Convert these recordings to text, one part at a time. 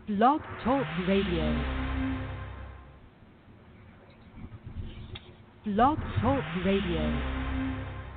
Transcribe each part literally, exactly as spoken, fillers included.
Blog Talk Radio. Blog Talk Radio.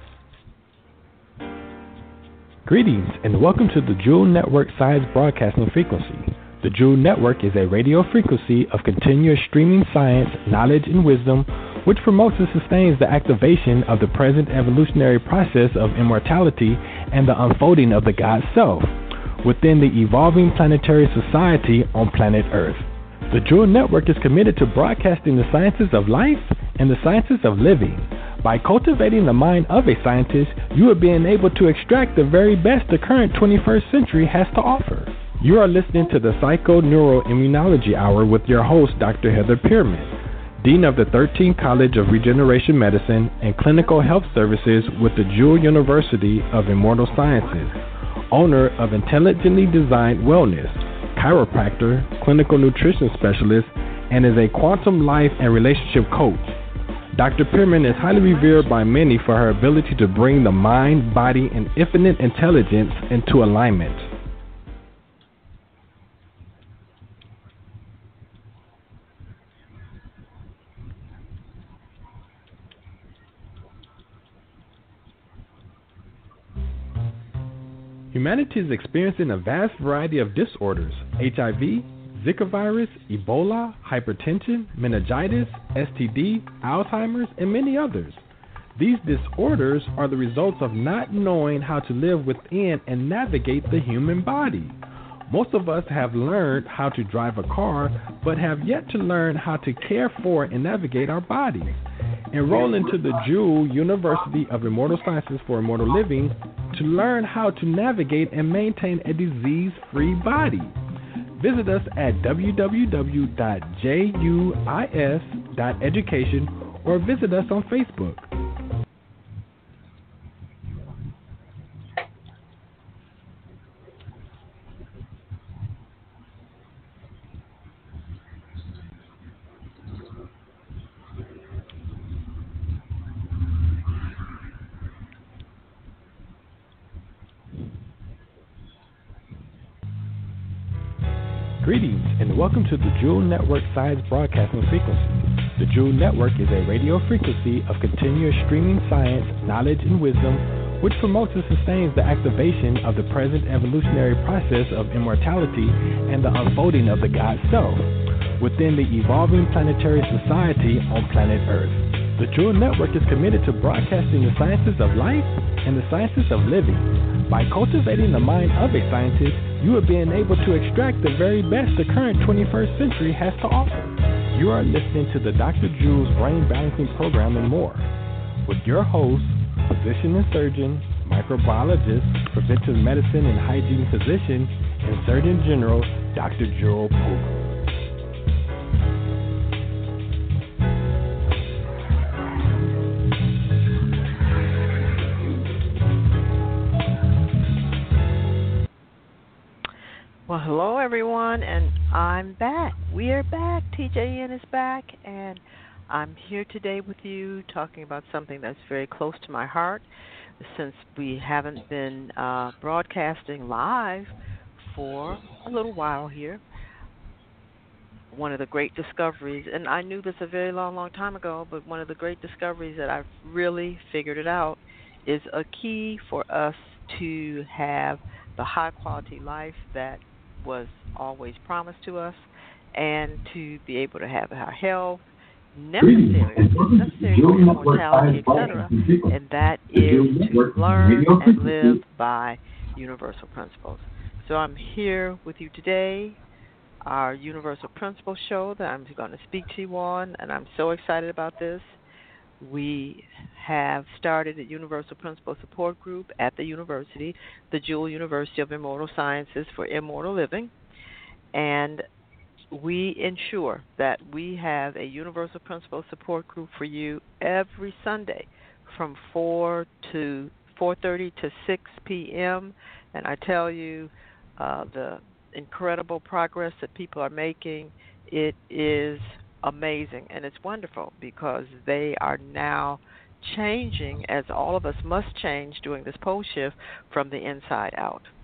Greetings and welcome to the Jewel Network Science Broadcasting Frequency. The Jewel Network is a radio frequency of continuous streaming science, knowledge, and wisdom, which promotes and sustains the activation of the present evolutionary process of immortality and the unfolding of the God Self within the evolving planetary society on planet Earth. The Jewel Network is committed to broadcasting the sciences of life and the sciences of living. By cultivating the mind of a scientist, you are being able to extract the very best the current twenty-first century has to offer. You are listening to the Psycho-Neuroimmunology Hour with your host, Doctor Heather Pearman, Dean of the thirteenth College of Regeneration Medicine and Clinical Health Services with the Jewel University of Immortal Sciences, owner of Intelligently Designed Wellness, chiropractor, clinical nutrition specialist, and is a quantum life and relationship coach. Doctor Pearman is highly revered by many for her ability to bring the mind, body, and infinite intelligence into alignment. Humanity is experiencing a vast variety of disorders: H I V, Zika virus, Ebola, hypertension, meningitis, S T D, Alzheimer's, and many others. These disorders are the results of not knowing how to live within and navigate the human body. Most of us have learned how to drive a car, but have yet to learn how to care for and navigate our bodies. Enroll into the Jewel University of Immortal Sciences for Immortal Living to learn how to navigate and maintain a disease-free body. Visit us at w w w dot juis dot education or visit us on Facebook. Greetings and welcome to the Jewel Network Science Broadcasting Frequency. The Jewel Network is a radio frequency of continuous streaming science, knowledge, and wisdom, which promotes and sustains the activation of the present evolutionary process of immortality and the unfolding of the God Self within the evolving planetary society on planet Earth. The Jewel Network is committed to broadcasting the sciences of life and the sciences of living. By cultivating the mind of a scientist, you are being able to extract the very best the current twenty-first century has to offer. You are listening to the Doctor Jewel's Brain Balancing Program and more, with your host, physician and surgeon, microbiologist, preventive medicine and hygiene physician, and Surgeon General, Doctor Jewel Pook. Well, hello, everyone, and I'm back. We are back. T J N is back, and I'm here today with you talking about something that's very close to my heart since we haven't been uh, broadcasting live for a little while here. One of the great discoveries, and I knew this a very long, long time ago, but one of the great discoveries that I've really figured it out is a key for us to have the high-quality life that was always promised to us, and to be able to have our health, necessary, necessary for immortality, et cetera, and that is to learn and live by universal principles. So I'm here with you today, our Universal Principles show that I'm going to speak to you on, and I'm so excited about this. We have started a Universal Principle Support Group at the university, the Jewel University of Immortal Sciences for Immortal Living, and we ensure that we have a Universal Principle Support Group for you every Sunday from four to four thirty to six p.m., and I tell you uh, the incredible progress that people are making. It is amazing, and it's wonderful because they are now changing, as all of us must change during this pole shift, from the inside out.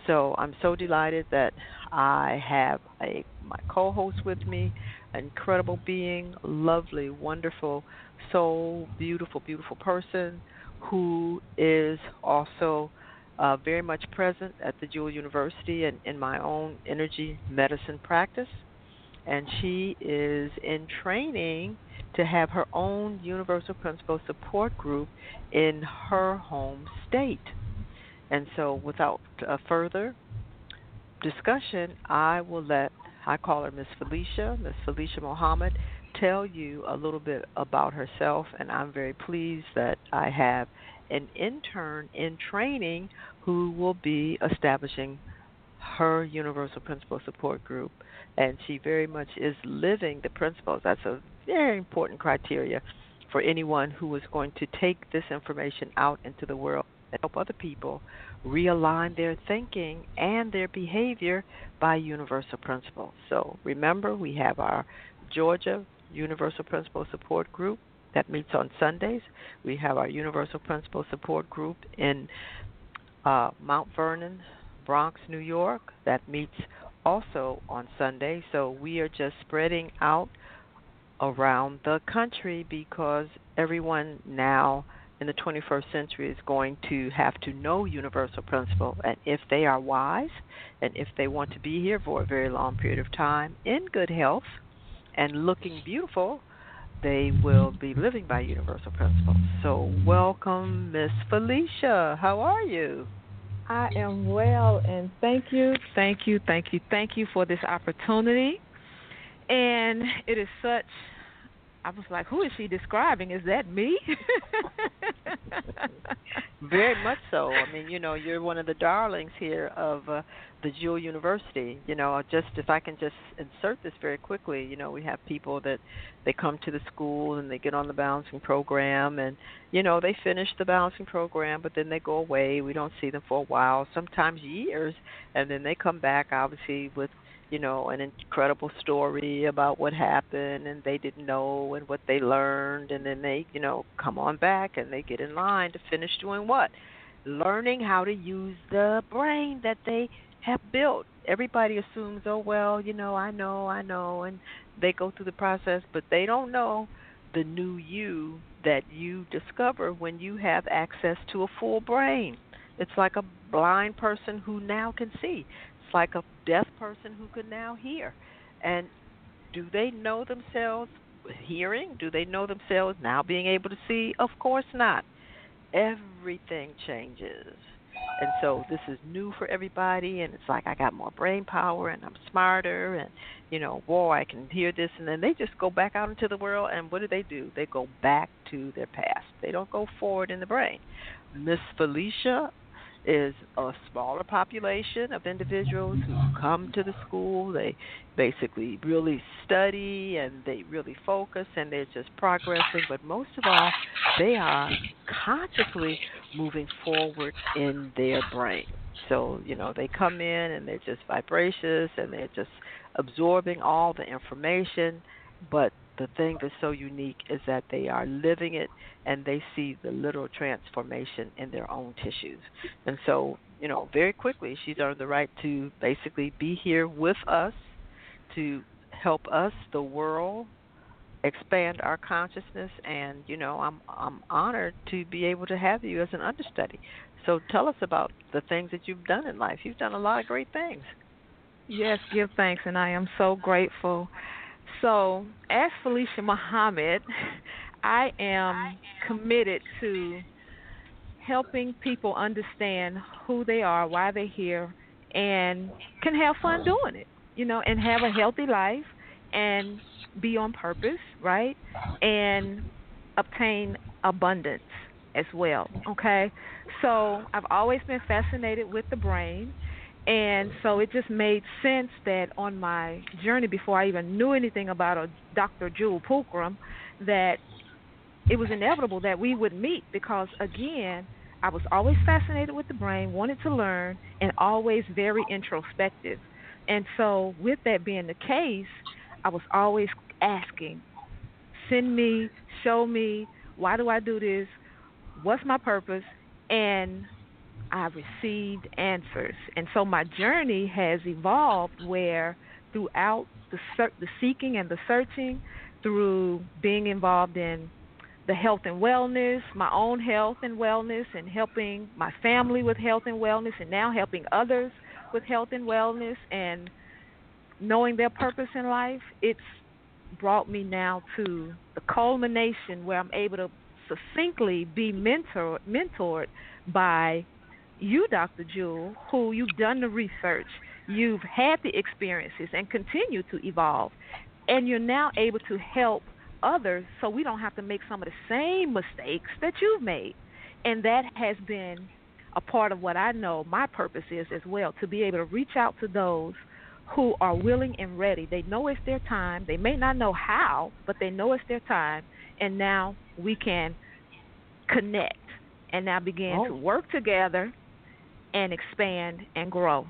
so I'm so delighted that I have a my co-host with me, an incredible being, lovely, wonderful, soul, beautiful, beautiful person who is also uh, very much present at the Jewel University and in my own energy medicine practice. And she is in training to have her own Universal Principle support group in her home state. And so, without uh, further discussion, I will let, I call her Miss Felicia, Miss Felicia Muhammad, tell you a little bit about herself. And I'm very pleased that I have an intern in training who will be establishing her Universal Principle support group. And she very much is living the principles. That's a very important criteria for anyone who is going to take this information out into the world and help other people realign their thinking and their behavior by universal principles. So remember, we have our Georgia Universal Principle Support Group that meets on Sundays. We have our Universal Principle Support Group in uh, Mount Vernon, Bronx, New York, that meets also on Sunday. So we are just spreading out around the country because everyone now in the twenty-first century is going to have to know universal principle. And if they are wise and if they want to be here for a very long period of time in good health and looking beautiful, they will be living by universal principles. So welcome, Miss Felicia. How are you? I am well, and thank you, thank you, thank you, thank you for this opportunity. And it is such, I was like, who is she describing? Is that me? Very much so. I mean, you know, you're one of the darlings here of uh, the Jewel University. You know, just if I can just insert this very quickly, you know, we have people that they come to the school and they get on the balancing program and, you know, they finish the balancing program, but then they go away. We don't see them for a while, sometimes years, and then they come back, obviously, with you know, an incredible story about what happened and they didn't know and what they learned, and then they, you know, come on back and they get in line to finish doing what? Learning how to use the brain that they have built. Everybody assumes, oh, well, you know, I know, I know, and they go through the process, but they don't know the new you that you discover when you have access to a full brain. It's like a blind person who now can see. It's like a deaf person who can now hear. And do they know themselves hearing? Do they know themselves now being able to see? Of course not. Everything changes. And so this is new for everybody, and it's like I got more brain power and I'm smarter and, you know, whoa, I can hear this. And then they just go back out into the world, and what do they do? They go back to their past. They don't go forward in the brain. Miss Felicia is a smaller population of individuals who come to the school. They basically really study and they really focus and they're just progressing. But most of all, they are consciously moving forward in their brain. So, you know, they come in and they're just vivacious and they're just absorbing all the information. But the thing that's so unique is that they are living it and they see the literal transformation in their own tissues. And so, you know, very quickly she's earned the right to basically be here with us to help us, the world, expand our consciousness. And, you know, I'm I'm honored to be able to have you as an understudy. So tell us about the things that you've done in life. You've done a lot of great things. Yes, give thanks, and I am so grateful. So, as Felicia Muhammad, I am committed to helping people understand who they are, why they're here, and can have fun doing it, you know, and have a healthy life and be on purpose, right, and obtain abundance as well, okay? So, I've always been fascinated with the brain. And so it just made sense that on my journey, before I even knew anything about a Doctor Jewel Pookrum, that it was inevitable that we would meet because, again, I was always fascinated with the brain, wanted to learn, and always very introspective. And so with that being the case, I was always asking, send me, show me, why do I do this, what's my purpose, and I received answers. And so my journey has evolved where throughout the, ser- the seeking and the searching, through being involved in the health and wellness, my own health and wellness, and helping my family with health and wellness, and now helping others with health and wellness, and knowing their purpose in life, it's brought me now to the culmination where I'm able to succinctly be mentor, mentored by you, Doctor Jewel, who you've done the research, you've had the experiences and continue to evolve, and you're now able to help others so we don't have to make some of the same mistakes that you've made. And that has been a part of what I know my purpose is as well, to be able to reach out to those who are willing and ready. They know it's their time. They may not know how, but they know it's their time. And now we can connect and now begin Oh. to work together and expand and grow.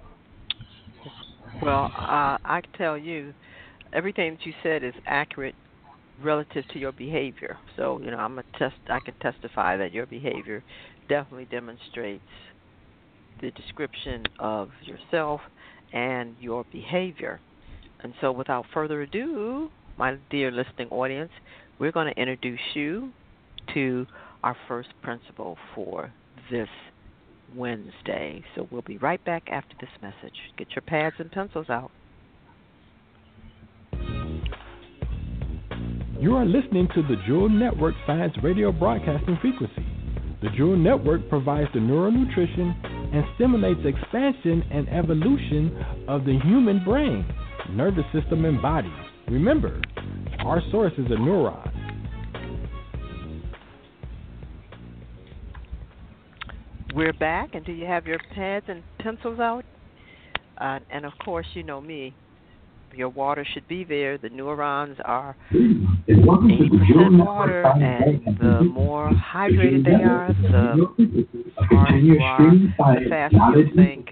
Well, uh, I can tell you, everything that you said is accurate relative to your behavior. So, you know, I'm a test. I can testify that your behavior definitely demonstrates the description of yourself and your behavior. And so, without further ado, my dear listening audience, we're going to introduce you to our first principle for this Wednesday. So we'll be right back after this message. Get your pads and pencils out. You are listening to the Jewel Network Science Radio Broadcasting Frequency. The Jewel Network provides the neural nutrition and stimulates expansion and evolution of the human brain, nervous system, and body. Remember, our source is a neuron. We're back, and do you have your pads and pencils out? Uh, and of course, you know me. Your water should be there. The neurons are eighty percent water, and the more hydrated they are, the smarter you are, the faster you think,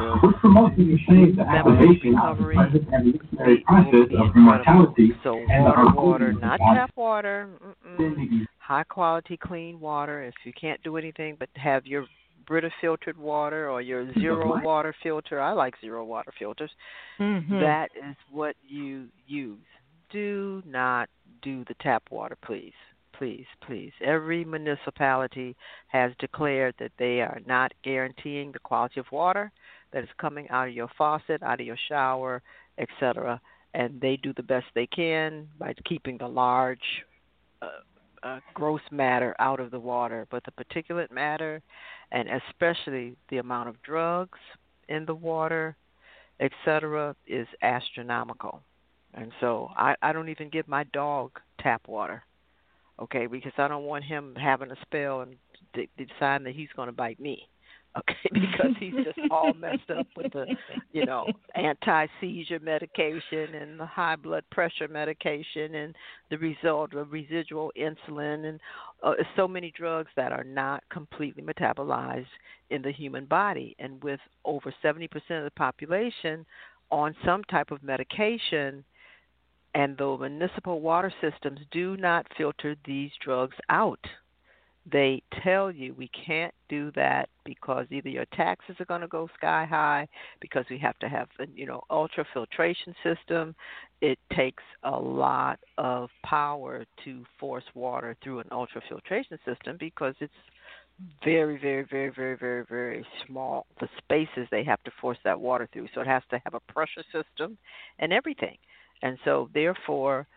the memory recovery will be incredible. So water, water, not tap water, mm-mm. High quality, clean water. If you can't do anything but have your Brita filtered water or your zero water filter. I like zero water filters. Mm-hmm. That is what you use. Do not do the tap water, please. Please, please. Every municipality has declared that they are not guaranteeing the quality of water that is coming out of your faucet, out of your shower, et cetera. And they do the best they can by keeping the large uh, uh, gross matter out of the water. But the particulate matter, and especially the amount of drugs in the water, et cetera, is astronomical. And so I, I don't even give my dog tap water, okay, because I don't want him having a spell and de- deciding that he's going to bite me, okay, because he's just all messed up with the, you know, anti-seizure medication and the high blood pressure medication and the result of residual insulin and uh, so many drugs that are not completely metabolized in the human body. And with over seventy percent of the population on some type of medication, and the municipal water systems do not filter these drugs out. They tell you we can't do that because either your taxes are going to go sky high because we have to have a, you know, ultrafiltration system. It takes a lot of power to force water through an ultrafiltration system because it's very, very, very, very, very, very small, the spaces they have to force that water through. So it has to have a pressure system and everything. And so, therefore,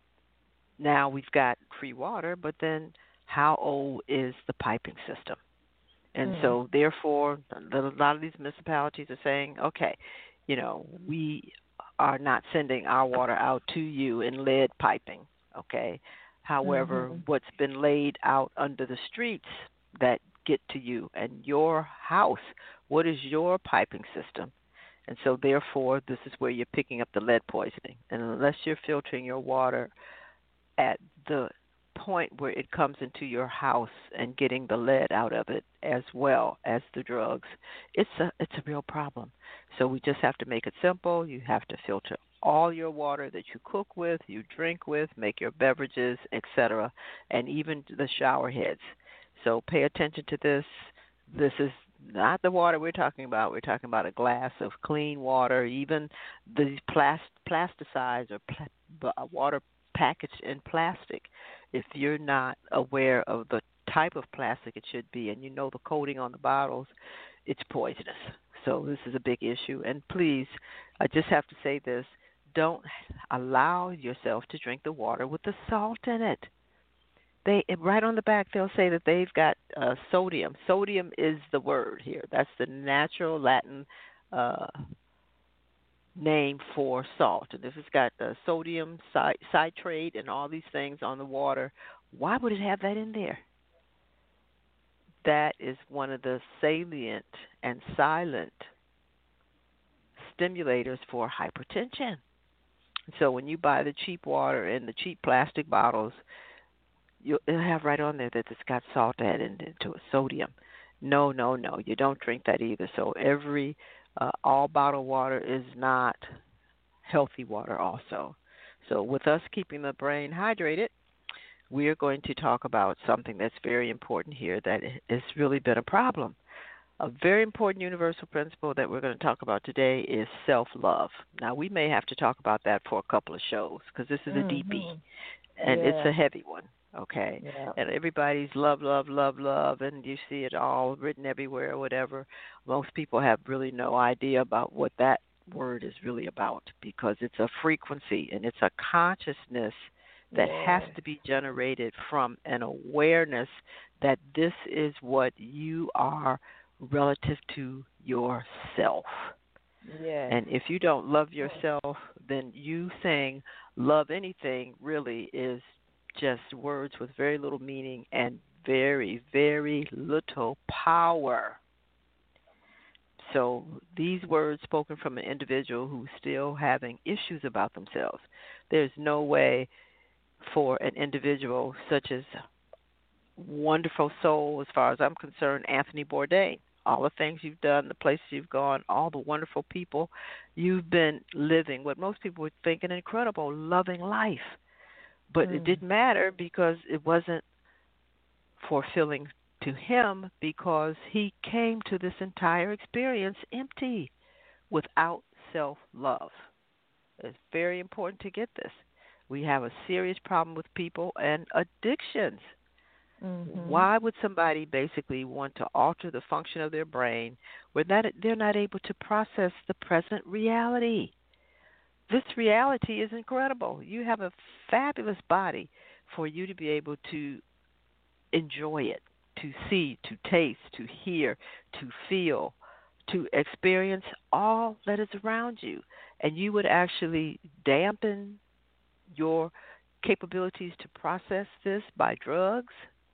now we've got free water, but then how old is the piping system? And mm. so, therefore, a lot of these municipalities are saying, okay, you know, we are not sending our water out to you in lead piping, okay? However, mm-hmm. what's been laid out under the streets that get to you and your house, what is your piping system? And so, therefore, this is where you're picking up the lead poisoning. And unless you're filtering your water at the point where it comes into your house and getting the lead out of it as well as the drugs, it's a it's a real problem. So we just have to make it simple. You have to filter all your water that you cook with, you drink with, make your beverages, et cetera, and even the shower heads. So pay attention to this. This is not the water we're talking about. We're talking about a glass of clean water, even the plast- plasticized or pla- water packaged in plastic. If you're not aware of the type of plastic it should be and you know the coating on the bottles, it's poisonous. So this is a big issue. And please, I just have to say this, don't allow yourself to drink the water with the salt in it. They right on the back they'll say that they've got uh, sodium. Sodium is the word here. That's the natural Latin uh, name for salt. And if it's got uh, sodium citrate and all these things on the water, why would it have that in there? That is one of the salient and silent stimulators for hypertension. So when you buy the cheap water in the cheap plastic bottles, you'll have right on there that it's got salt added into it, sodium. No, no, no, you don't drink that either. So every uh, all bottled water is not healthy water also. So with us keeping the brain hydrated, we are going to talk about something that's very important here that has really been a problem. A very important universal principle that we're going to talk about today is self-love. Now, we may have to talk about that for a couple of shows because this is a mm-hmm. deepie, and yeah. it's a heavy one, okay? Yeah. And everybody's love, love, love, love, and you see it all written everywhere or whatever. Most people have really no idea about what that word is really about because it's a frequency and it's a consciousness that yeah. has to be generated from an awareness that this is what you are relative to yourself. Yes. And if you don't love yourself, then you saying love anything really is just words with very little meaning and very, very little power. So these words spoken from an individual who's still having issues about themselves, there's no way for an individual such as wonderful soul, as far as I'm concerned, Anthony Bourdain, all the things you've done, the places you've gone, all the wonderful people you've been living, what most people would think an incredible, loving life. But mm. it didn't matter because it wasn't fulfilling to him because he came to this entire experience empty, without self-love. It's very important to get this. We have a serious problem with people and addictions. Mm-hmm. Why would somebody basically want to alter the function of their brain where that they're not able to process the present reality? This reality is incredible. You have a fabulous body for you to be able to enjoy it, to see, to taste, to hear, to feel, to experience all that is around you. And you would actually dampen your capabilities to process this by drugs?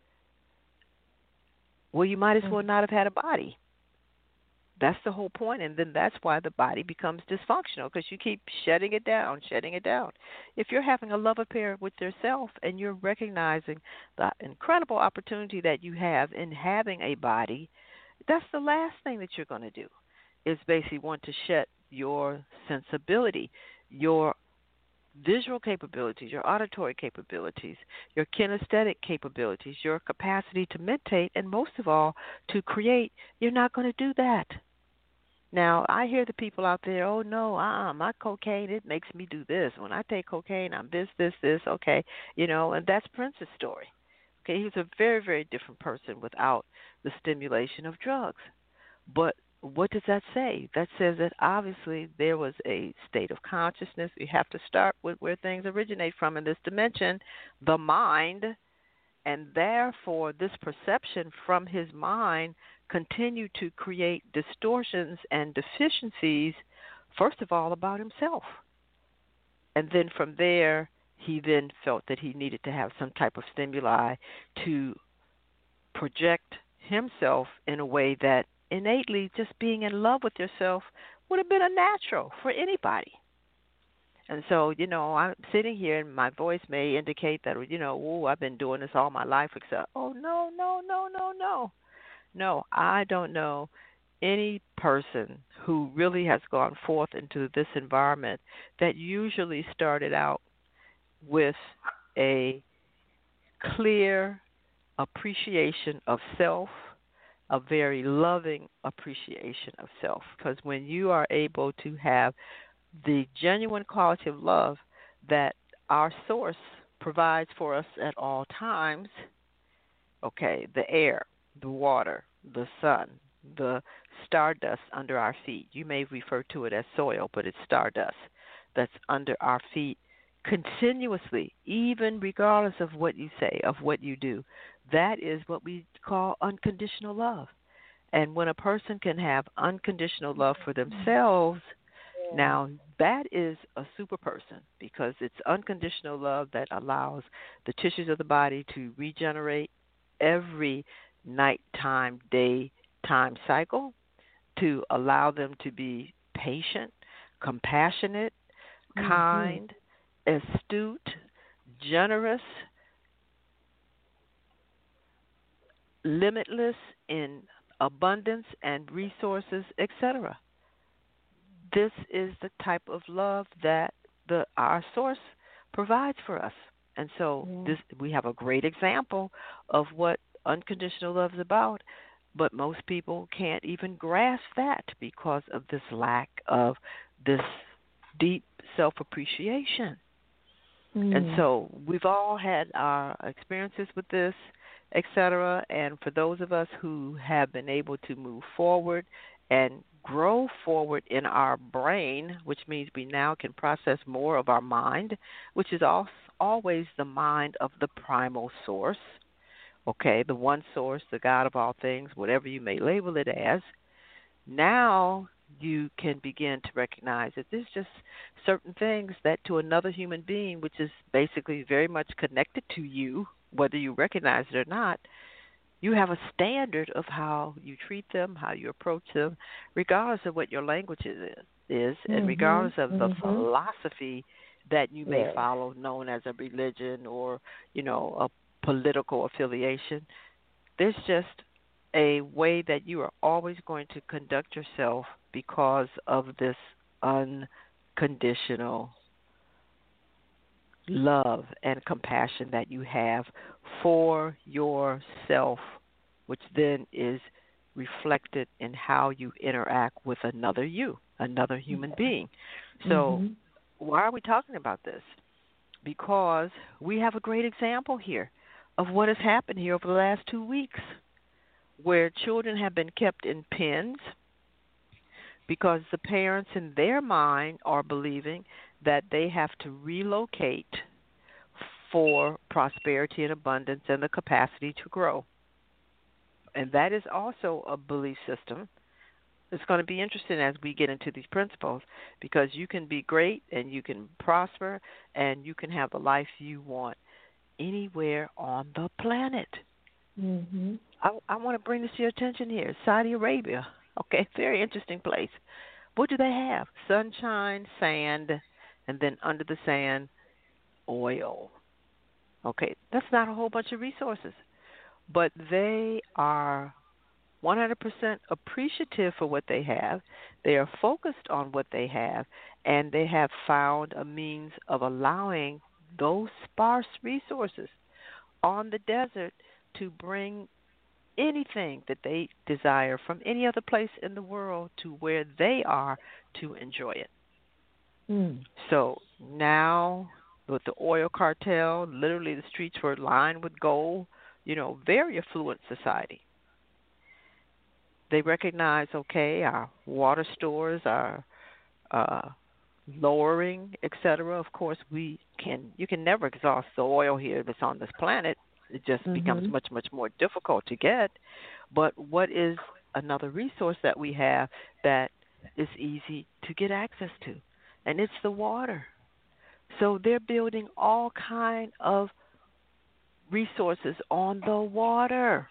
Well, you might as well not have had a body. That's the whole point, and then that's why the body becomes dysfunctional, because you keep shutting it down, shutting it down. If you're having a love affair with yourself and you're recognizing the incredible opportunity that you have in having a body, that's the last thing that you're going to do, is basically want to shut your sensibility, your visual capabilities, your auditory capabilities, your kinesthetic capabilities, your capacity to meditate, and most of all, to create. You're not going to do that. Now, I hear the people out there, oh, no, uh-uh, my cocaine, it makes me do this. When I take cocaine, I'm this, this, this, okay, you know, and that's Prince's story. Okay, he was a very, very different person without the stimulation of drugs. But what does that say? That says that obviously there was a state of consciousness. We have to start with where things originate from in this dimension, the mind, and therefore this perception from his mind continued to create distortions and deficiencies, first of all, about himself. And then from there, he then felt that he needed to have some type of stimuli to project himself in a way that innately just being in love with yourself would have been a natural for anybody. And so, you know, I'm sitting here and my voice may indicate that, you know, oh, I've been doing this all my life, except, oh, no, no, no, no, no. No, I don't know any person who really has gone forth into this environment that usually started out with a clear appreciation of self, a very loving appreciation of self. Because when you are able to have the genuine quality of love that our source provides for us at all times, okay, the air, the water, the sun, the stardust under our feet. You may refer to it as soil, but it's stardust that's under our feet continuously, even regardless of what you say, of what you do. That is what we call unconditional love. And when a person can have unconditional love for themselves, now that is a super person, because it's unconditional love that allows the tissues of the body to regenerate every nighttime, daytime cycle, to allow them to be patient, compassionate, mm-hmm. kind, astute, generous, limitless in abundance and resources, et cetera. This is the type of love that the our source provides for us. And so yeah. this we have a great example of what unconditional love is about, but most people can't even grasp that because of this lack of this deep self-appreciation. Mm. And so we've all had our experiences with this, et cetera, and for those of us who have been able to move forward and grow forward in our brain, which means we now can process more of our mind, which is also always the mind of the primal source, okay, the one source, the God of all things, whatever you may label it as. Now you can begin to recognize that there's just certain things that to another human being, which is basically very much connected to you, whether you recognize it or not, you have a standard of how you treat them, how you approach them, regardless of what your language is, is mm-hmm, and regardless of mm-hmm. the philosophy that you may yes. follow, known as a religion or, you know, a political affiliation. There's just a way that you are always going to conduct yourself because of this unconditional love and compassion that you have for yourself, which then is reflected in how you interact with another you, another human being. So mm-hmm. why are we talking about this? Because we have a great example here of what has happened here over the last two weeks, where children have been kept in pens because the parents in their mind are believing that they have to relocate for prosperity and abundance and the capacity to grow. And that is also a belief system. It's going to be interesting as we get into these principles, because you can be great and you can prosper and you can have the life you want anywhere on the planet. Mm-hmm. I, I want to bring this to your attention here. Saudi Arabia, okay, very interesting place. What do they have? Sunshine, sand, and then under the sand, oil. Okay, that's not a whole bunch of resources, but they are one hundred percent appreciative for what they have. They are focused on what they have, and they have found a means of allowing those sparse resources on the desert to bring anything that they desire from any other place in the world to where they are to enjoy it. Mm. So now with the oil cartel, literally the streets were lined with gold, you know, very affluent society. They recognize, okay, our water stores are uh, lowering, et cetera. Of course, we can, you can never exhaust the oil here that's on this planet. It just mm-hmm. becomes much, much more difficult to get. But what is another resource that we have that is easy to get access to? And it's the water. So they're building all kind of resources on the water.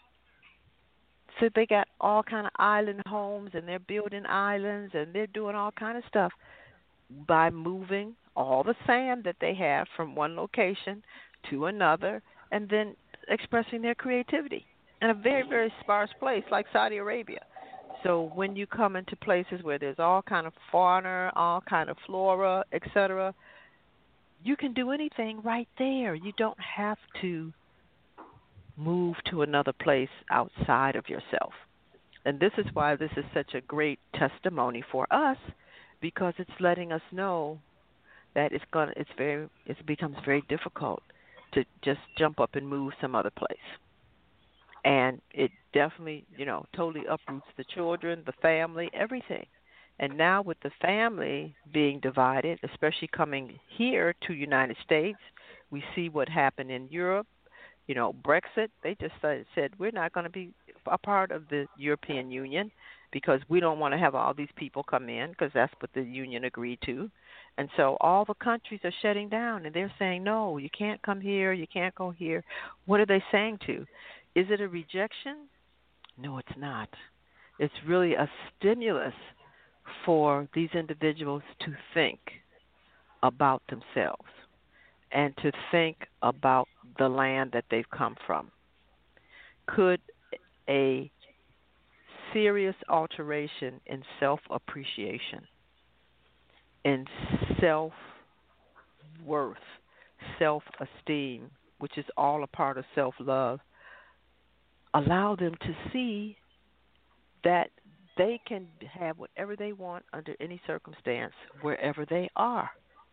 So they got all kind of island homes, and they're building islands, and they're doing all kind of stuff by moving all the sand that they have from one location to another, and then expressing their creativity in a very, very sparse place like Saudi Arabia. So when you come into places where there's all kind of fauna, all kind of flora, et cetera, you can do anything right there. You don't have to move to another place outside of yourself. And this is why this is such a great testimony for us, because it's letting us know that it's going to it's very it becomes very difficult to just jump up and move some other place. And it definitely, you know, totally uproots the children, the family, everything. And now with the family being divided, especially coming here to United States, we see what happened in Europe. You know, Brexit, they just said, we're not going to be a part of the European Union because we don't want to have all these people come in, because that's what the union agreed to. And so all the countries are shutting down, and they're saying, no, you can't come here, you can't go here. What are they saying to? Is it a rejection? No, it's not. It's really a stimulus for these individuals to think about themselves and to think about the land that they've come from. Could a serious alteration in self-appreciation, in self-worth, self-esteem, which is all a part of self-love, allow them to see that they can have whatever they want under any circumstance, wherever they are?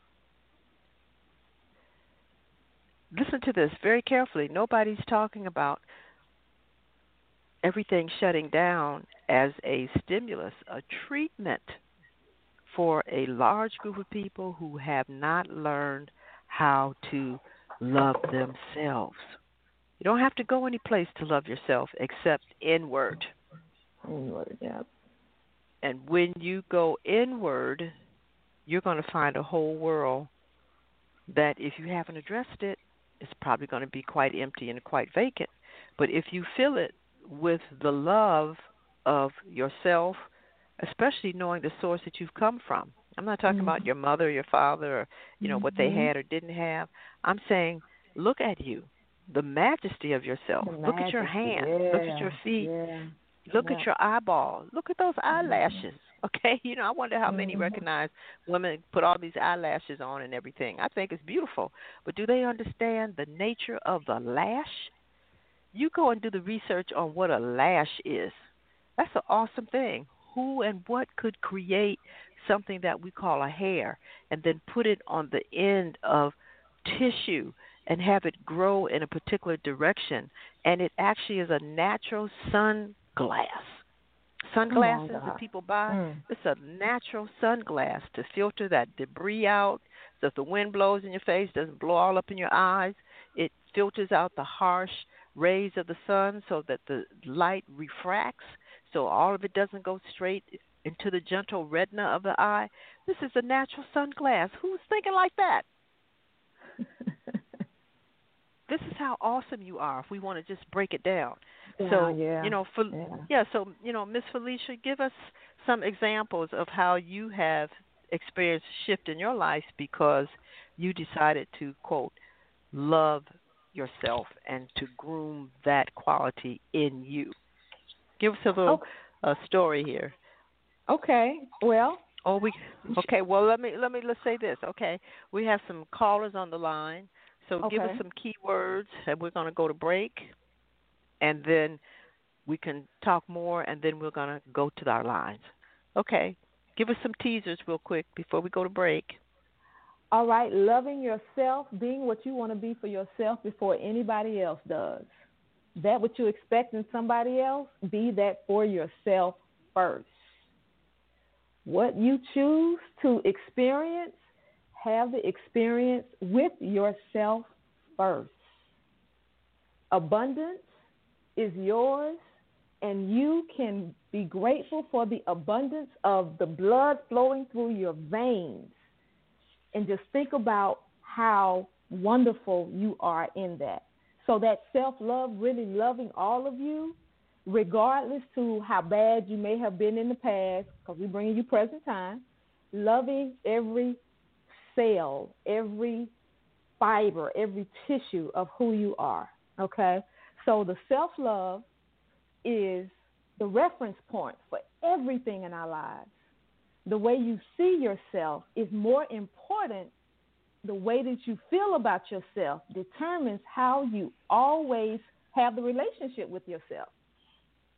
Listen to this very carefully. Nobody's talking about everything shutting down as a stimulus, a treatment for a large group of people who have not learned how to love themselves. You don't have to go any place to love yourself except inward. Inward, yeah. And when you go inward, you're going to find a whole world that, if you haven't addressed it, it's probably going to be quite empty and quite vacant. But if you fill it with the love of yourself, especially knowing the source that you've come from. I'm not talking mm-hmm. about your mother, your father, or, you know, mm-hmm. what they had or didn't have. I'm saying, look at you, the majesty of yourself. The look majesty, at your hands. Yeah, look at your feet. Yeah, look yeah. at your eyeballs. Look at those eyelashes. Mm-hmm. Okay, you know, I wonder how many mm-hmm. recognize women put all these eyelashes on and everything. I think it's beautiful. But do they understand the nature of the lash? You go and do the research on what a lash is. That's an awesome thing. Who and what could create something that we call a hair and then put it on the end of tissue and have it grow in a particular direction? And it actually is a natural sunglass. Sunglasses oh that people buy, mm. it's a natural sunglass to filter that debris out, so if the wind blows in your face, it doesn't blow all up in your eyes. It filters out the harsh rays of the sun so that the light refracts, so all of it doesn't go straight into the gentle retina of the eye. This is a natural sunglass. Who's thinking like that? This is how awesome you are if we want to just break it down. Yeah, so, yeah, you know, for, yeah. yeah, so, you know, Miss Felicia, give us some examples of how you have experienced a shift in your life because you decided to, quote, love yourself and to groom that quality in you. Give us a little okay. uh, story here. Okay, well. Oh, we okay. Well, let me let me let's say this. Okay, we have some callers on the line. So okay. give us some key words, and we're going to go to break, and then we can talk more, and then we're going to go to our lines. Okay. Give us some teasers real quick before we go to break. All right. Loving yourself, being what you want to be for yourself before anybody else does. That what you expect in somebody else, be that for yourself first. What you choose to experience, have the experience with yourself first. Abundance is yours, and you can be grateful for the abundance of the blood flowing through your veins. And just think about how wonderful you are in that. So that self-love, really loving all of you, regardless to how bad you may have been in the past, because we're bringing you present time, loving every cell, every fiber, every tissue of who you are, okay? So the self-love is the reference point for everything in our lives. The way you see yourself is more important. The way that you feel about yourself determines how you always have the relationship with yourself.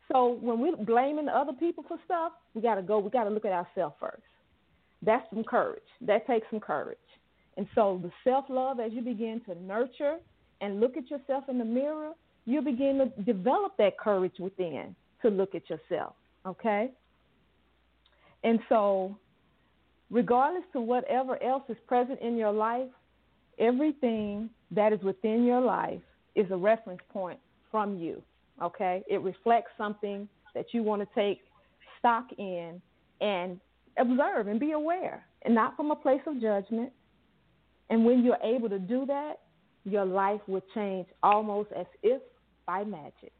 So when we're blaming other people for stuff, we got to go, we got to look at ourselves first. That's some courage. That takes some courage. And so the self-love, as you begin to nurture and look at yourself in the mirror, you begin to develop that courage within to look at yourself, okay? And so regardless to whatever else is present in your life, everything that is within your life is a reference point from you, okay? It reflects something that you want to take stock in and observe and be aware, and not from a place of judgment. And when you're able to do that, your life will change almost as if by magic.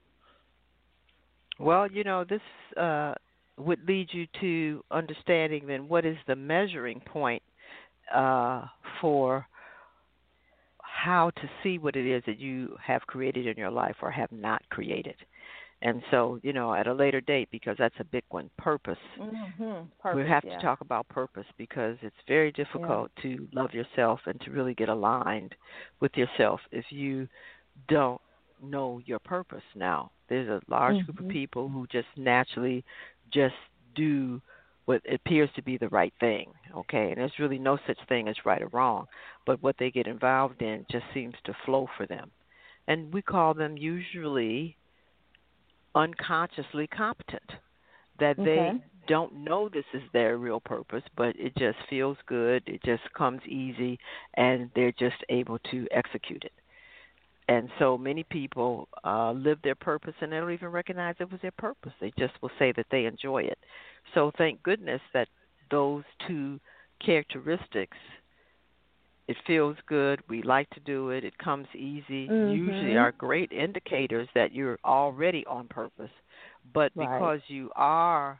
Well, you know, this uh, would lead you to understanding then what is the measuring point uh, for how to see what it is that you have created in your life or have not created. And so, you know, at a later date, because that's a big one, purpose. Mm-hmm. Purpose, we have yeah. to talk about purpose because it's very difficult yeah. to love yourself and to really get aligned with yourself if you don't know your purpose. Now, there's a large mm-hmm. group of people who just naturally just do what appears to be the right thing, okay? And there's really no such thing as right or wrong, but what they get involved in just seems to flow for them. And we call them usually unconsciously competent, that okay. they don't know this is their real purpose, but it just feels good, it just comes easy, and they're just able to execute it. And so many people uh, live their purpose and they don't even recognize it was their purpose. They just will say that they enjoy it. So thank goodness that those two characteristics, it feels good, we like to do it, it comes easy, mm-hmm. usually are great indicators that you're already on purpose. But right. because you are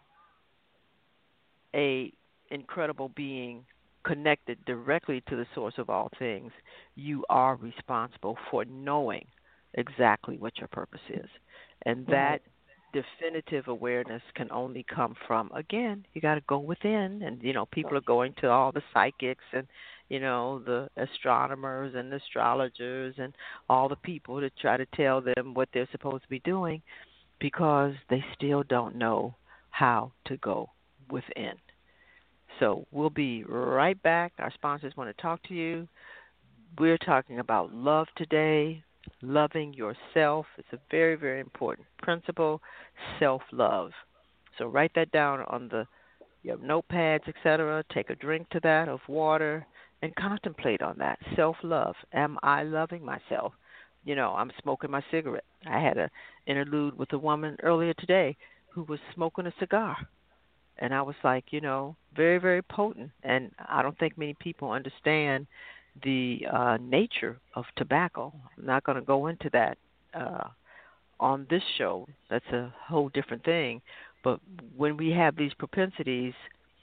a incredible being connected directly to the source of all things, you are responsible for knowing exactly what your purpose is. And that right. definitive awareness can only come from, again, you got to go within. And, you know, people are going to all the psychics and, you know, the astronomers and the astrologers and all the people to try to tell them what they're supposed to be doing because they still don't know how to go within. So we'll be right back. Our sponsors want to talk to you. We're talking about love today, loving yourself. It's a very, very important principle, self-love. So write that down on the your notepads, et cetera. Take a drink to that of water and contemplate on that. Self-love. Am I loving myself? You know, I'm smoking my cigarette. I had an interlude with a woman earlier today who was smoking a cigar. And I was like, you know, very, very potent. And I don't think many people understand the uh, nature of tobacco. I'm not going to go into that uh, on this show. That's a whole different thing. But when we have these propensities,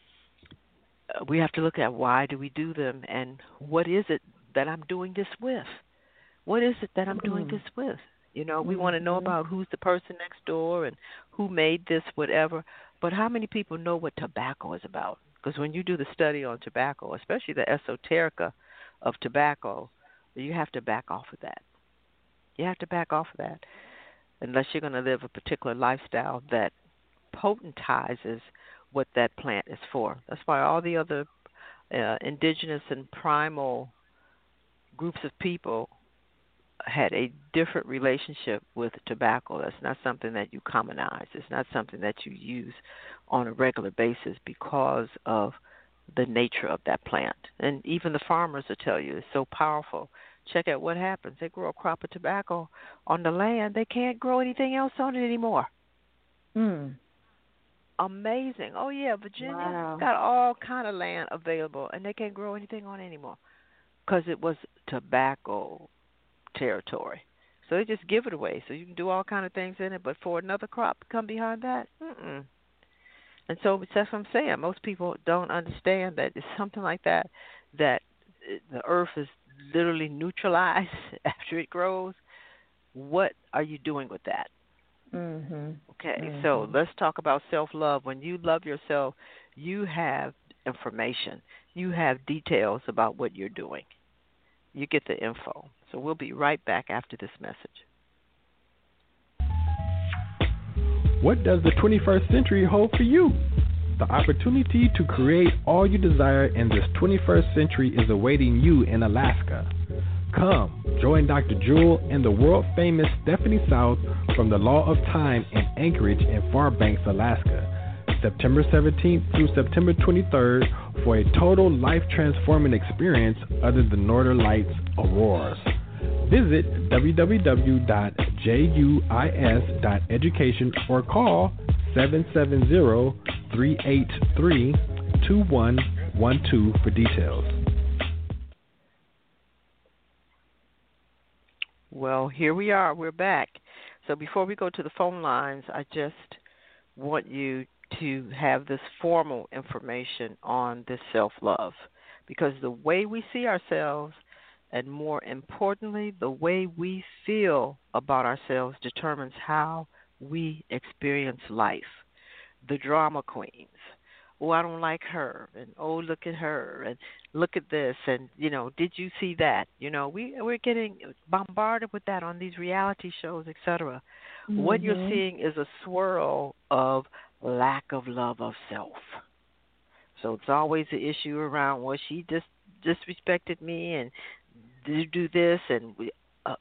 uh, we have to look at why do we do them and what is it that I'm doing this with? What is it that I'm mm-hmm. doing this with? You know, we mm-hmm. want to know about who's the person next door and who made this, whatever. But how many people know what tobacco is about? Because when you do the study on tobacco, especially the esoterica of tobacco, you have to back off of that. You have to back off of that unless you're going to live a particular lifestyle that potentizes what that plant is for. That's why all the other uh, indigenous and primal groups of people had a different relationship with tobacco. That's not something that you commonize. It's not something that you use on a regular basis because of the nature of that plant. And even the farmers will tell you it's so powerful. Check out what happens. They grow a crop of tobacco on the land. They can't grow anything else on it anymore. Mm. Amazing. Oh, yeah, Virginia wow. got all kind of land available, and they can't grow anything on it anymore because it was tobacco territory. So they just give it away. So you can do all kind of things in it, but for another crop to come behind that, mm-mm. And so that's what I'm saying. Most people don't understand that it's something like that, that the earth is literally neutralized after it grows. What are you doing with that? Mm-hmm. Okay, mm-hmm. so let's talk about self-love. When you love yourself, you have information. You have details about what you're doing. You get the info. So we'll be right back after this message. What does the twenty-first century hold for you? The opportunity to create all you desire in this twenty-first century is awaiting you in Alaska. Come, join Doctor Jewel and the world-famous Stephanie South from the Law of Time in Anchorage and Fairbanks, Alaska, September seventeenth through September twenty-third for a total life-transforming experience under the Northern Lights auroras. Visit w w w dot juis dot education or call seven seven zero, three eight three, two one one two for details. Well, here we are. We're back. So before we go to the phone lines, I just want you to have this formal information on this self-love, because the way we see ourselves, and more importantly, the way we feel about ourselves, determines how we experience life. The drama queens. Oh, I don't like her, and oh, look at her, and look at this, and, you know, did you see that? You know, we, we're getting bombarded with that on these reality shows, et cetera. Mm-hmm. What you're seeing is a swirl of lack of love of self. So it's always the issue around, well, she just disrespected me, and did you do this, and we, uh,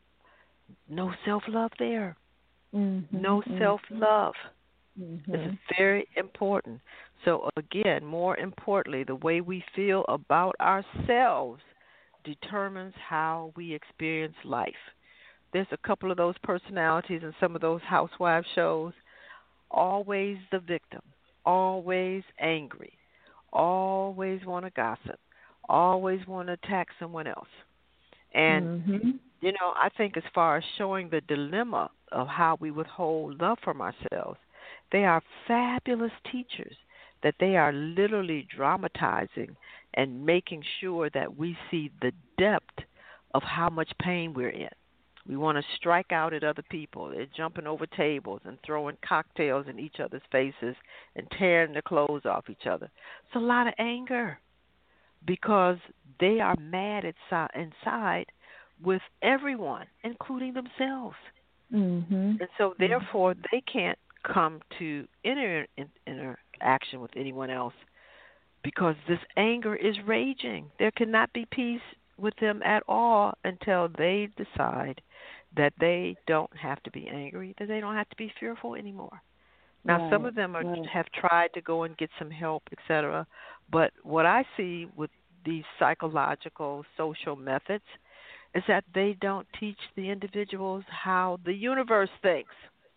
no self-love there. Mm-hmm. No self-love. Mm-hmm. It's very important. So, again, more importantly, the way we feel about ourselves determines how we experience life. There's a couple of those personalities in some of those housewife shows. Always the victim, always angry, always want to gossip, always want to attack someone else. And, mm-hmm. you know, I think as far as showing the dilemma of how we withhold love from ourselves, they are fabulous teachers, that they are literally dramatizing and making sure that we see the depth of how much pain we're in. We want to strike out at other people. They're jumping over tables and throwing cocktails in each other's faces and tearing their clothes off each other. It's a lot of anger because they are mad inside with everyone, including themselves. Mm-hmm. And so, therefore, they can't come to inter- interaction with anyone else because this anger is raging. There cannot be peace with them at all until they decide that they don't have to be angry, that they don't have to be fearful anymore. Now, right, some of them are, right. have tried to go and get some help, et cetera, but what I see with these psychological, social methods is that they don't teach the individuals how the universe thinks.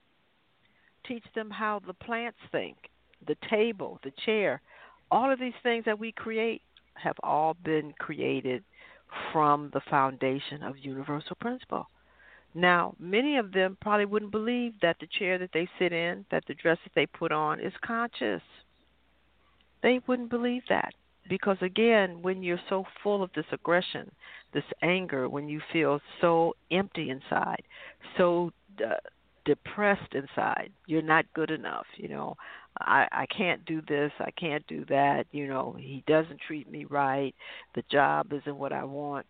Teach them how the plants think, the table, the chair. All of these things that we create have all been created from the foundation of universal principle. Now, many of them probably wouldn't believe that the chair that they sit in, that the dress that they put on is conscious. They wouldn't believe that because, again, when you're so full of this aggression, this anger, when you feel so empty inside, so uh, depressed inside, you're not good enough, you know, I, I can't do this, I can't do that, you know, he doesn't treat me right, the job isn't what I want.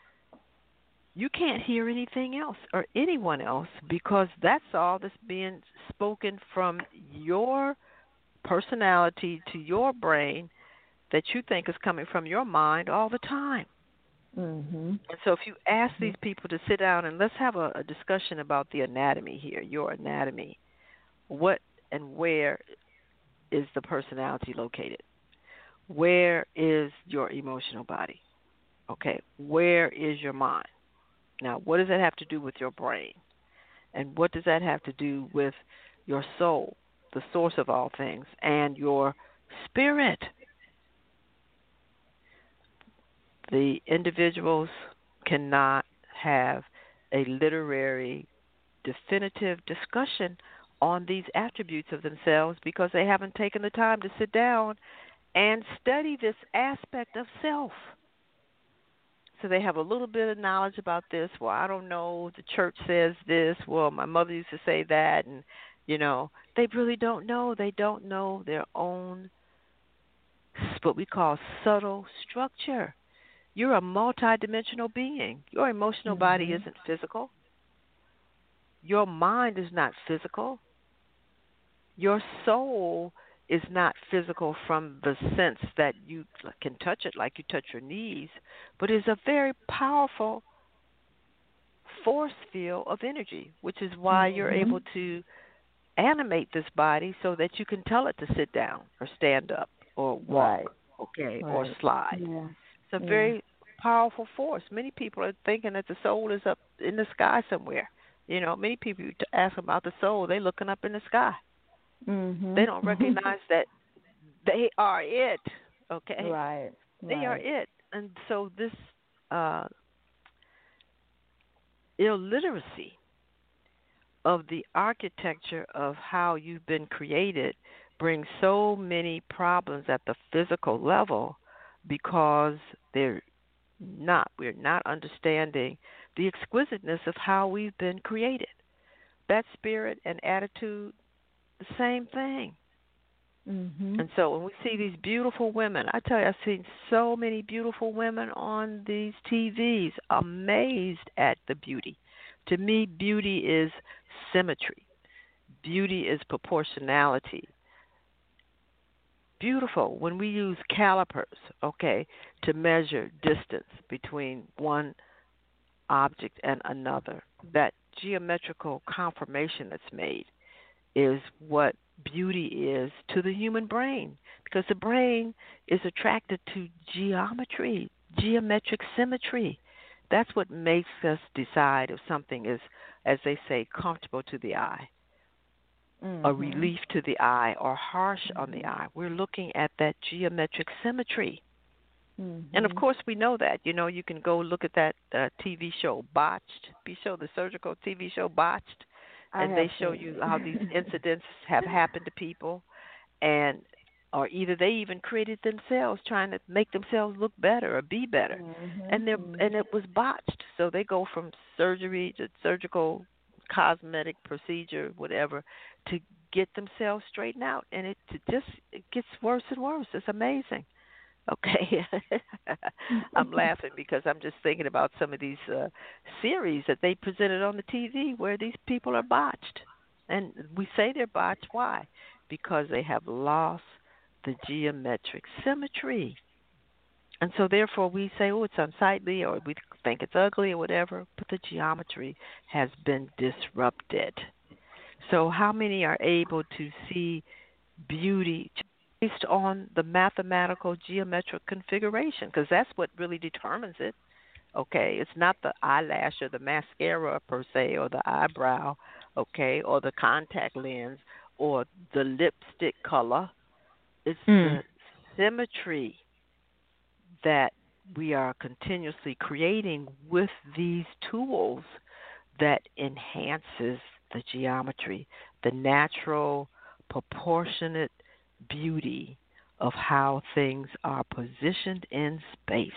You can't hear anything else or anyone else because that's all that's being spoken from your personality to your brain that you think is coming from your mind all the time. Mm-hmm. And so if you ask these people to sit down and let's have a, a discussion about the anatomy here, your anatomy, what and where is the personality located? Where is your emotional body? Okay, where is your mind? Now, what does that have to do with your brain? And what does that have to do with your soul, the source of all things, and your spirit? The individuals cannot have a literary, definitive discussion on these attributes of themselves because they haven't taken the time to sit down and study this aspect of self. So they have a little bit of knowledge about this. Well, I don't know, the church says this. Well, my mother used to say that. And, you know, they really don't know. They don't know their own, what we call subtle structure. You're a multidimensional being. Your emotional mm-hmm. body isn't physical. Your mind is not physical. Your soul is not physical from the sense that you can touch it like you touch your knees, but is a very powerful force field of energy, which is why Mm-hmm. you're able to animate this body so that you can tell it to sit down or stand up or walk, Right. okay, or Right. slide. Yeah. It's a Yeah. very powerful force. Many people are thinking that the soul is up in the sky somewhere. You know, many people you ask about the soul, they're looking up in the sky. They Mhm. don't recognize that they are it, okay? Right. They are Right. it. And so this uh, illiteracy of the architecture of how you've been created brings so many problems at the physical level because they're not we're not understanding the exquisiteness of how we've been created. That spirit and attitude, the same thing. Mhm. And so when we see these beautiful women, I tell you, I've seen so many beautiful women on these T Vs, amazed at the beauty. To me, beauty is symmetry. Beauty is proportionality. Beautiful when we use calipers, okay, to measure distance between one object and another. That geometrical conformation that's made is what beauty is to the human brain, because the brain is attracted to geometry, geometric symmetry. That's what makes us decide if something is, as they say, comfortable to the eye, a Mhm. relief to the eye, or harsh on the eye. We're looking at that geometric symmetry. And of Mhm. course, we know that. You know, you can go look at that uh, T V show, Botched. Be show the surgical T V show, Botched, I and have they show seen you it. how these incidents have happened to people, and or either they even created themselves trying to make themselves look better or be better, Mhm. and they Mhm. and it was botched. So they go from surgery to surgical, cosmetic procedure, whatever, to get themselves straightened out, and it just it gets worse and worse. It's amazing. Okay. I'm laughing because I'm just thinking about some of these uh, series that they presented on the T V where these people are botched. And we say they're botched. Why? Because they have lost the geometric symmetry. And so, therefore, we say, oh, it's unsightly or we think it's ugly or whatever, but the geometry has been disrupted. So, how many are able to see beauty based on the mathematical geometric configuration? Because that's what really determines it. Okay, it's not the eyelash or the mascara per se, or the eyebrow, okay, or the contact lens, or the lipstick color. It's Mm. the symmetry that we are continuously creating with these tools that enhances the geometry, the natural, proportionate beauty of how things are positioned in space.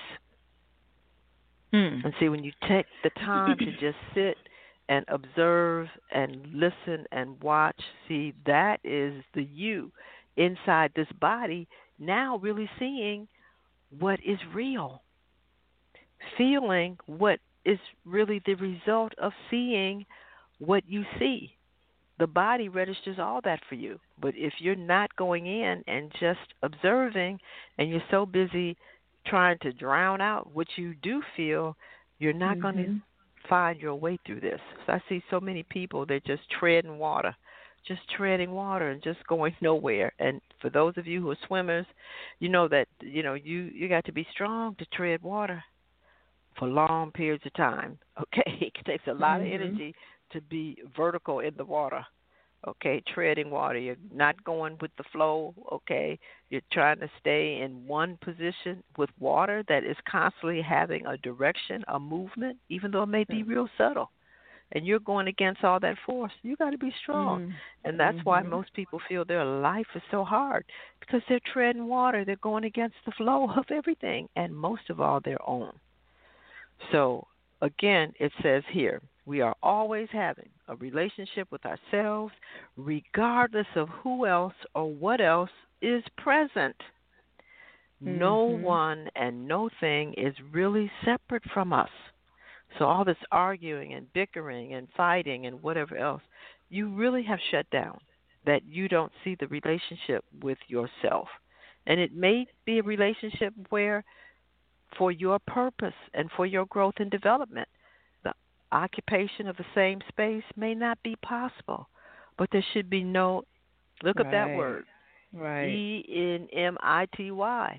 Mm. And see, when you take the time to just sit and observe and listen and watch, see, that is the you inside this body now really seeing what is real, feeling what is really the result of seeing what you see. The body registers all that for you. But if you're not going in and just observing and you're so busy trying to drown out what you do feel, you're not going to Mhm. find your way through this. So I see so many people, they're just treading water, just treading water and just going nowhere. And for those of you who are swimmers, you know that, you know, you, you got to be strong to tread water for long periods of time. Okay, it takes a lot of Mhm. energy to be vertical in the water. Okay, treading water. You're not going with the flow. Okay, you're trying to stay in one position with water that is constantly having a direction, a movement, even though it may be real subtle. And you're going against all that force. You got to be strong, Mm. and that's why Mhm. most people feel their life is so hard because they're treading water. They're going against the flow of everything, and most of all, their own. So, again, it says here, we are always having a relationship with ourselves, regardless of who else or what else is present. No Mhm. one and no thing is really separate from us. So, all this arguing and bickering and fighting and whatever else, you really have shut down. that you don't see the relationship with yourself. And it may be a relationship where, for your purpose and for your growth and development, the occupation of the same space may not be possible. But there should be no, look Right. up that word, Right. E N M I T Y.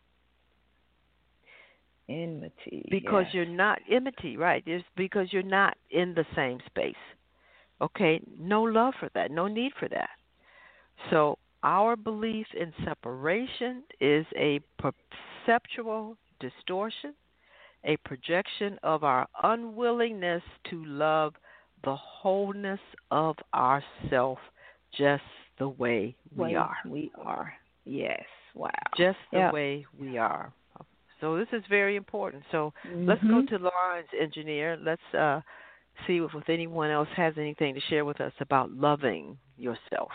Enmity. Because yes. you're not, enmity, right? It's because you're not in the same space. Okay? No love for that, no need for that. So our belief in separation is a perceptual distortion, a projection of our unwillingness to love the wholeness of ourself just the way we Way are. We are. Yes. Wow. Just the Yep. way we are. So this is very important. So Mm-hmm. let's go to the lines, engineer. Let's uh, see if, if anyone else has anything to share with us about loving yourself.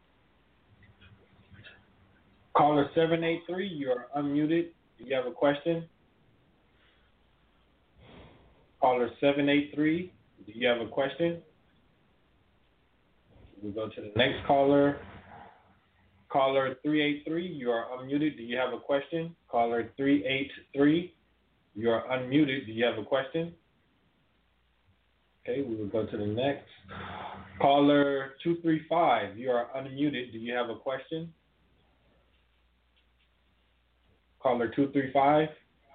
Caller seven eight three, you are unmuted. Do you have a question? Caller seven eight three, do you have a question? We'll go to the next caller. Caller three eight three, you are unmuted. Do you have a question? Caller three eight three, you are unmuted. Do you have a question? Okay, we will go to the next. Caller two three five, you are unmuted. Do you have a question? Caller two three five.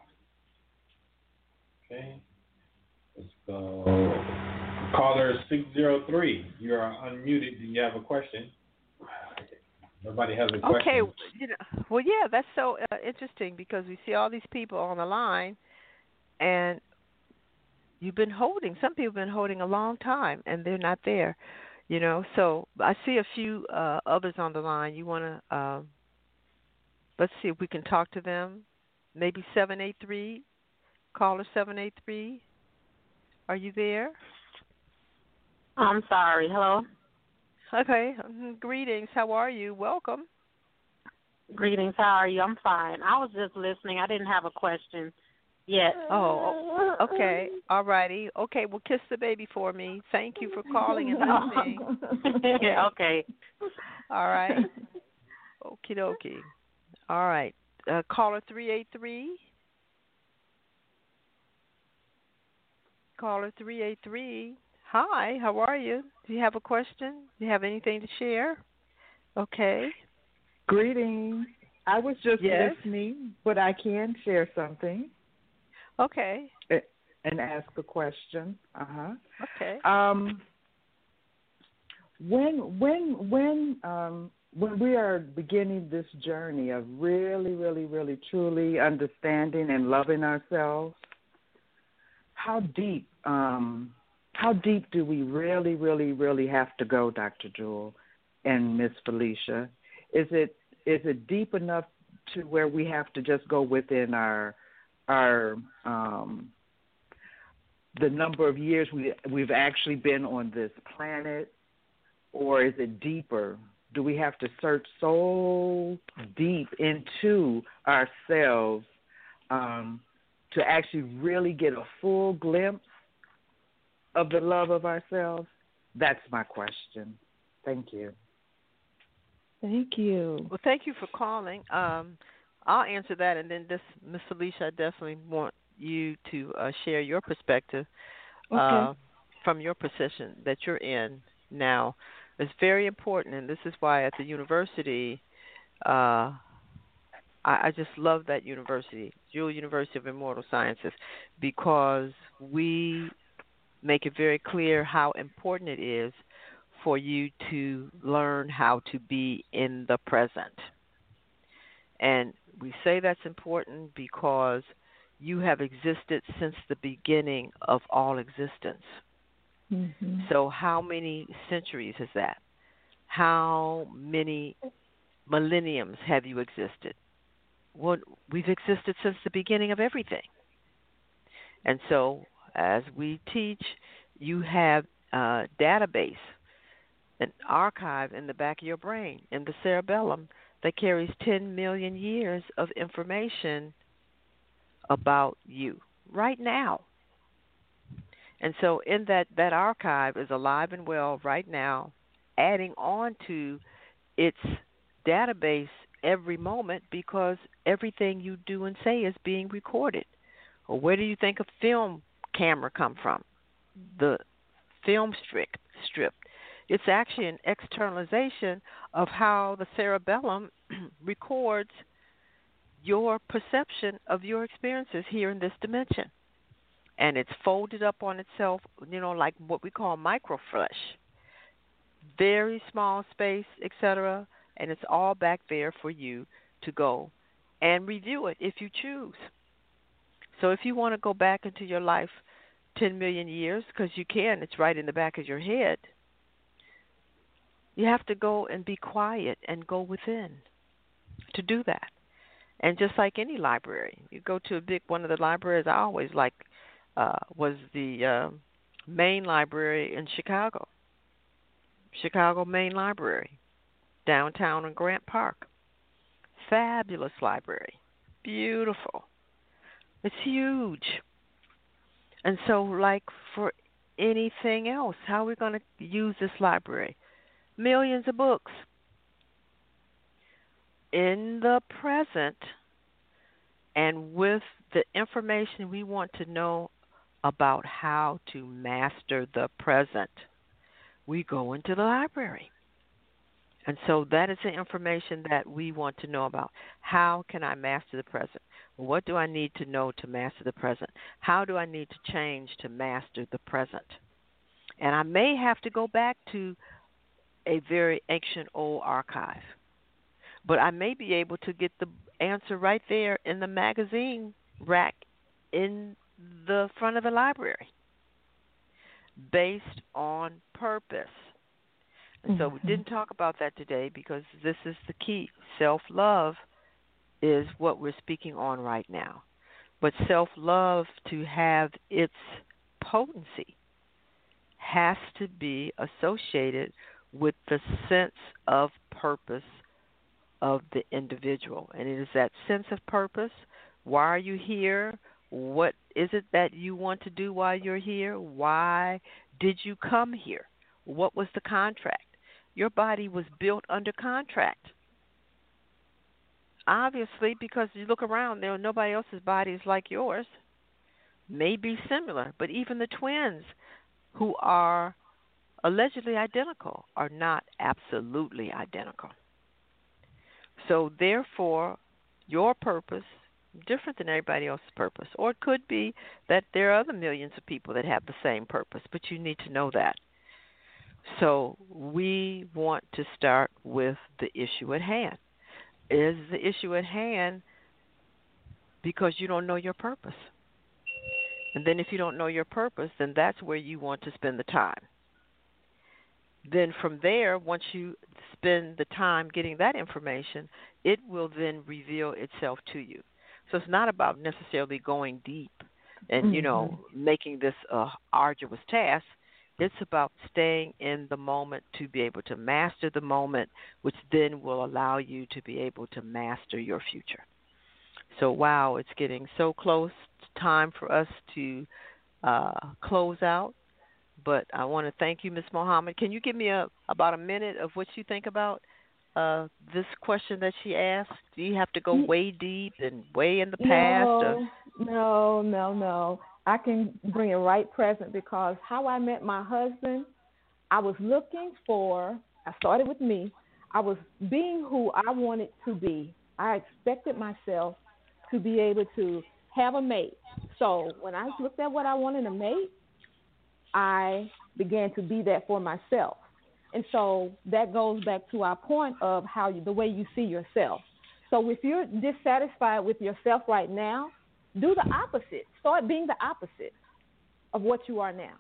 Okay, let's go. Caller six zero three, you are unmuted. Do you have a question? Nobody has a question. Okay, you know, well, yeah, that's so uh, interesting because we see all these people on the line, and you've been holding. Some people have been holding a long time, and they're not there. You know, so I see a few uh, others on the line. You want to? Uh, let's see if we can talk to them. Maybe seven eight three, caller seven eight three. Are you there? I'm sorry. Hello. Okay. Greetings. How are you? Welcome. Greetings. How are you? I'm fine. I was just listening. I didn't have a question yet. Oh, okay. All righty. Okay, well, kiss the baby for me. Thank you for calling and listening. Okay. All right. Okie dokie. All right. Uh, caller three eight three. Caller three eight three. Hi, how are you? Do you have a question? Do you have anything to share? Okay. Greetings. I was just Yes. listening, but I can share something Okay. and ask a question. Uh huh. Okay. Um, when when when um when we are beginning this journey of really, really, really, truly understanding and loving ourselves, how deep um how deep do we really, really, really have to go, Doctor Jewel and Miss Felicia? Is it is it deep enough to where we have to just go within our our um, the number of years we we've actually been on this planet, or is it deeper? Do we have to search so deep into ourselves um, to actually really get a full glimpse of the love of ourselves? That's my question. Thank you. Thank you. Well, thank you for calling. Um, I'll answer that, and then this, Miss Alicia, I definitely want you to uh, share your perspective Okay. uh, from your position that you're in now. It's very important, and this is why at the university, uh, I, I just love that university, Jewel University of Immortal Sciences, because we make it very clear how important it is for you to learn how to be in the present. And we say that's important because you have existed since the beginning of all existence. Mm-hmm. So how many centuries is that? How many millenniums have you existed? Well, we've existed since the beginning of everything. And so as we teach, you have a database, an archive in the back of your brain, in the cerebellum, that carries ten million years of information about you right now. And so in that, that archive is alive and well right now, adding on to its database every moment because everything you do and say is being recorded. Or where do you think a film camera come from? The film strip. strip. It's actually an externalization of how the cerebellum records your perception of your experiences here in this dimension. And it's folded up on itself, you know, like what we call microflesh. Very small space, et cetera, and it's all back there for you to go and review it if you choose. So if you want to go back into your life ten million years, because you can, it's right in the back of your head, you have to go and be quiet and go within to do that. And just like any library, you go to a big one of the libraries I always liked uh, was the uh, main library in Chicago, Chicago Main Library, downtown in Grant Park. Fabulous library, beautiful. It's huge. And so, like for anything else, how are we going to use this library? Millions of books. In the present, and with the information we want to know about how to master the present, we go into the library. And so that is the information that we want to know about. How can I master the present? What do I need to know to master the present? How do I need to change to master the present? And I may have to go back to a very ancient old archive. But I may be able to get the answer right there in the magazine rack in the front of the library based on purpose. And so we didn't talk about that today because this is the key. Self-love is what we're speaking on right now. But self-love, to have its potency, has to be associated with the sense of purpose of the individual. And it is that sense of purpose. Why are you here? What is it that you want to do while you're here? Why did you come here? What was the contract? Your body was built under contract. Obviously, because you look around, there nobody else's body is like yours. May be similar, but even the twins who are allegedly identical are not absolutely identical. So therefore, your purpose is different than everybody else's purpose. Or it could be that there are other millions of people that have the same purpose, but you need to know that. So we want to start with the issue at hand. Is the issue at hand because you don't know your purpose? And then if you don't know your purpose, then that's where you want to spend the time. Then from there, once you spend the time getting that information, it will then reveal itself to you. So it's not about necessarily going deep and, mm-hmm. you know, making this a arduous task. It's about staying in the moment to be able to master the moment, which then will allow you to be able to master your future. So, wow, it's getting so close. It's time for us to uh, close out. But I want to thank you, Miz Muhammad. Can you give me a, about a minute of what you think about uh, this question that she asked? Do you have to go way deep and way in the past? No, or? no, no, no. I can bring it right present because how I met my husband, I was looking for, I started with me, I was being who I wanted to be. I expected myself to be able to have a mate. So when I looked at what I wanted a mate, I began to be that for myself. And so that goes back to our point of how you, the way you see yourself. So if you're dissatisfied with yourself right now, do the opposite. Start being the opposite of what you are now,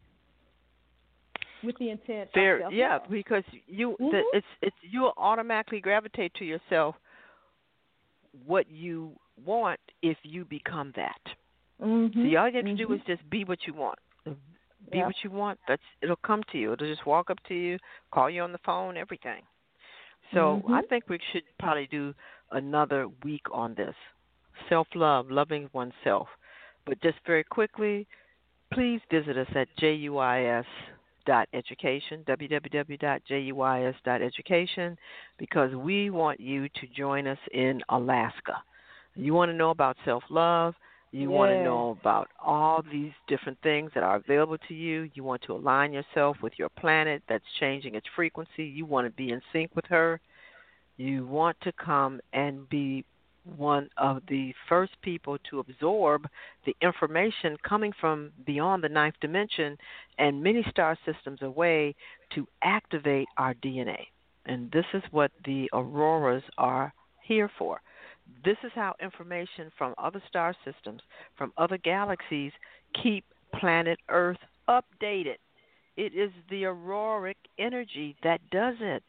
with the intent there, of self-love. Yeah, because you, mm-hmm. the, it's it's you will automatically gravitate to yourself what you want if you become that. Mm-hmm. So all you have to mm-hmm. do is just be what you want. Be yep. what you want. That's it'll come to you. It'll just walk up to you, call you on the phone, everything. So mm-hmm. I think we should probably do another week on this. Self-love, loving oneself. But just very quickly, please visit us at J U I S Education, w w w dot juis dot education, because we want you to join us in Alaska. You want to know about self-love. You yes. want to know about all these different things that are available to you. You want to align yourself with your planet that's changing its frequency. You want to be in sync with her. You want to come and be one of the first people to absorb the information coming from beyond the ninth dimension and many star systems away to activate our D N A. And this is what the auroras are here for. This is how information from other star systems, from other galaxies, keep planet Earth updated. It is the auroric energy that does it.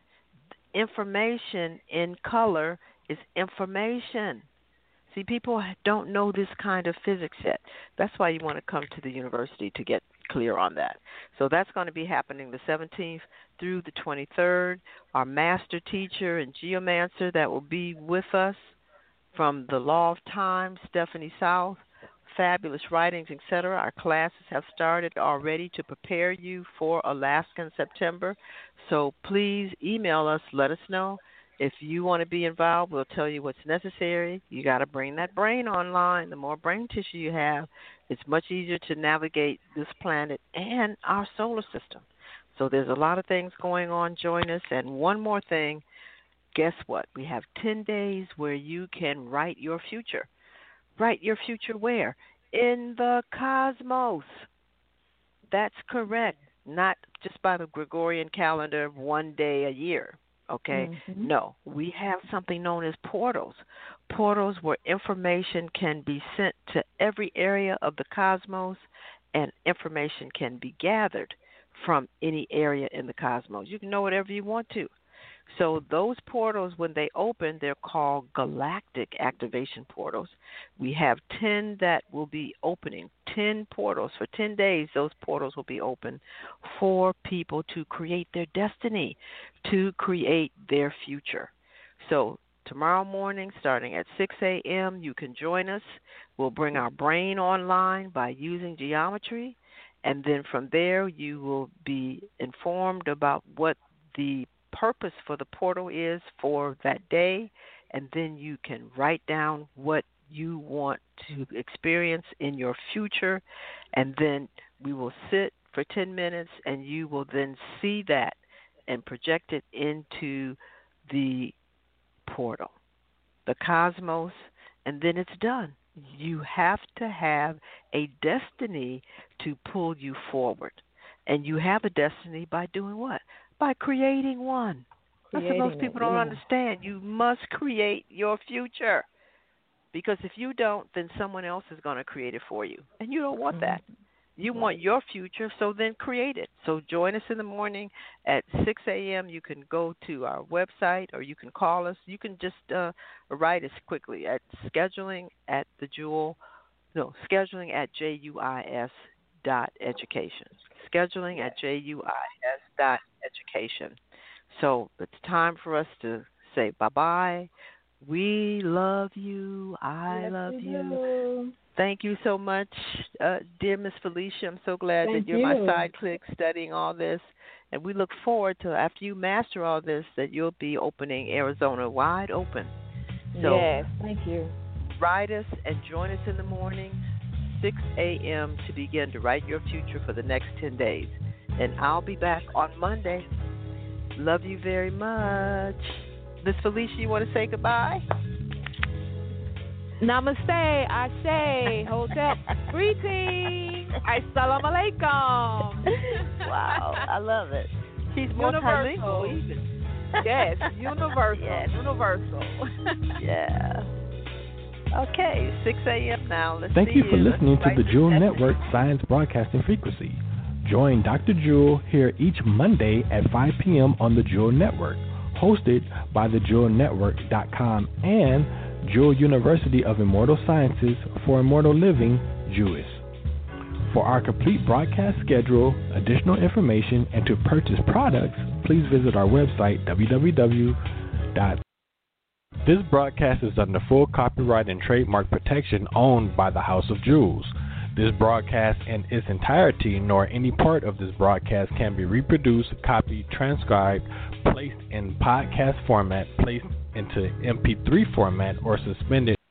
Information in color is information. See, people don't know this kind of physics yet. That's why you want to come to the university to get clear on that. So that's going to be happening the seventeenth through the twenty-third. Our master teacher and geomancer that will be with us from the Law of Time, Stephanie South, fabulous writings, et cetera. Our classes have started already to prepare you for Alaska in September. So please email us, let us know. If you want to be involved, we'll tell you what's necessary. You got to bring that brain online. The more brain tissue you have, it's much easier to navigate this planet and our solar system. So there's a lot of things going on. Join us. And one more thing, guess what? We have ten days where you can write your future. Write your future where? In the cosmos. That's correct. Not just by the Gregorian calendar, one day a year. Okay? Mm-hmm. No. We have something known as portals. Portals where information can be sent to every area of the cosmos and information can be gathered from any area in the cosmos. You can know whatever you want to. So those portals, when they open, they're called galactic activation portals. We have ten that will be opening, ten portals. For ten days, those portals will be open for people to create their destiny, to create their future. So tomorrow morning, starting at six a.m., you can join us. We'll bring our brain online by using geometry, and then from there you will be informed about what the purpose for the portal is for that day, and then you can write down what you want to experience in your future, and then we will sit for ten minutes and you will then see that and project it into the portal, the cosmos, and then it's done. You have to have a destiny to pull you forward, and you have a destiny by doing what? By creating one. Creating That's what most people it, don't yeah. understand. You must create your future. Because if you don't, then someone else is going to create it for you. And you don't want that. You right. want your future, so then create it. So join us in the morning at six a.m. You can go to our website or you can call us. You can just uh, write us quickly at scheduling at the jewel, no, scheduling at juis dot education. Scheduling at juis dot education. So it's time for us to say bye-bye. We love you. I yes, love you. Do. Thank you so much, uh, dear Miss Felicia. I'm so glad Thank that you're you. my sidekick studying all this. And we look forward to, after you master all this, that you'll be opening Arizona wide open. So yes, thank you. Write us and join us in the morning, six a.m., to begin to write your future for the next ten days. And I'll be back on Monday. Love you very much. Miss Felicia, you want to say goodbye? Namaste, Ashe, Hotel, greetings, Assalamu alaikum. Wow, I love it. She's multilingual even. Yes, universal, yes. universal. Yeah. Okay, six a.m. now. Let's Thank see you for you. listening Let's to the Jewel Network Science Broadcasting Frequency. Join Doctor Jewel here each Monday at five p.m. on the Jewel Network, hosted by the jewel network dot com and Jewel University of Immortal Sciences for Immortal Living, Jewis. For our complete broadcast schedule, additional information, and to purchase products, please visit our website, w w w dot This broadcast is under full copyright and trademark protection owned by the House of Jewels. This broadcast in its entirety, nor any part of this broadcast, can be reproduced, copied, transcribed, placed in podcast format, placed into M P three format, or suspended